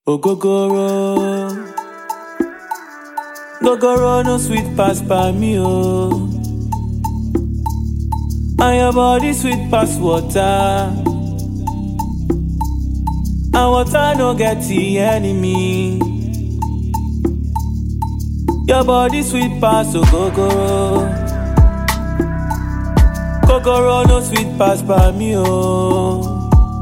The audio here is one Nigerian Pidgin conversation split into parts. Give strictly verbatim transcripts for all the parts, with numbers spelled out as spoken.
Ogogoro, Gogoro no sweet pass by me, oh. And your body sweet pass water. And water no get the enemy. Your body sweet pass, ogogoro. Gogoro no sweet pass by me, oh.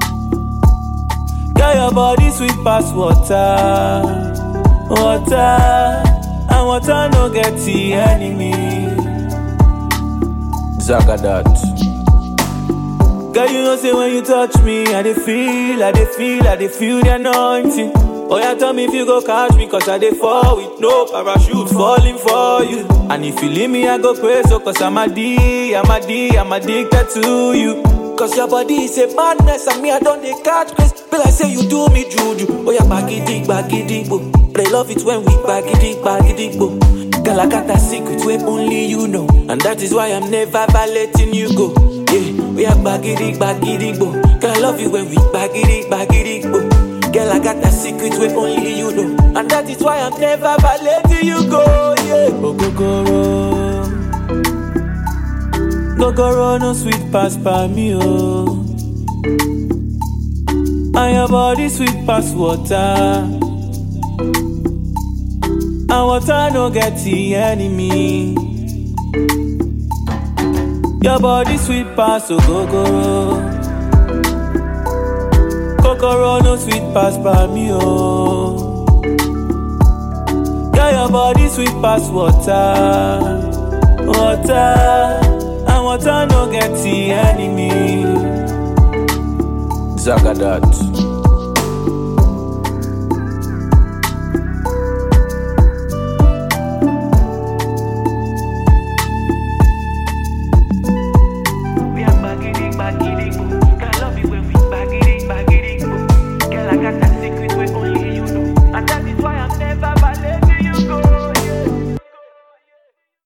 Girl, your body sweet pass water, water, and water no get the enemy. Zagadat. Girl, you know say when you touch me, I dey feel, I dey feel, I dey feel the anointing. Oh yeah, tell me if you go catch me, cause I dey fall with no parachute falling for you. And if you leave me, I go pray, so cause I'm a D, I'm a D, I'm addicted to you. Cause your body is a madness, and me I don't dey catch grace. Feel like say you do me juju. Oh yeah, bagidi, bagidi, bo. But I love it when we bagidi, bagidi, bo. Girl, I got a secret where only you know, and that is why I'm never letting you go. Yeah, we are bagidi, bagidi, bo. Girl, I love you when we bagidi, bagidi, bo. Girl, I got a secret where only you know, and that is why I'm never letting you go. Yeah, ogogoro. Gogoro no sweet pass by me, oh. And your body sweet pass water. And water no get the enemy. Your body sweet pass, ogogoro. Gogoro no sweet pass by me, oh. Girl, your body sweet pass water, water. And water no get the enemy. Zagadat. We are bagidi, bagidi,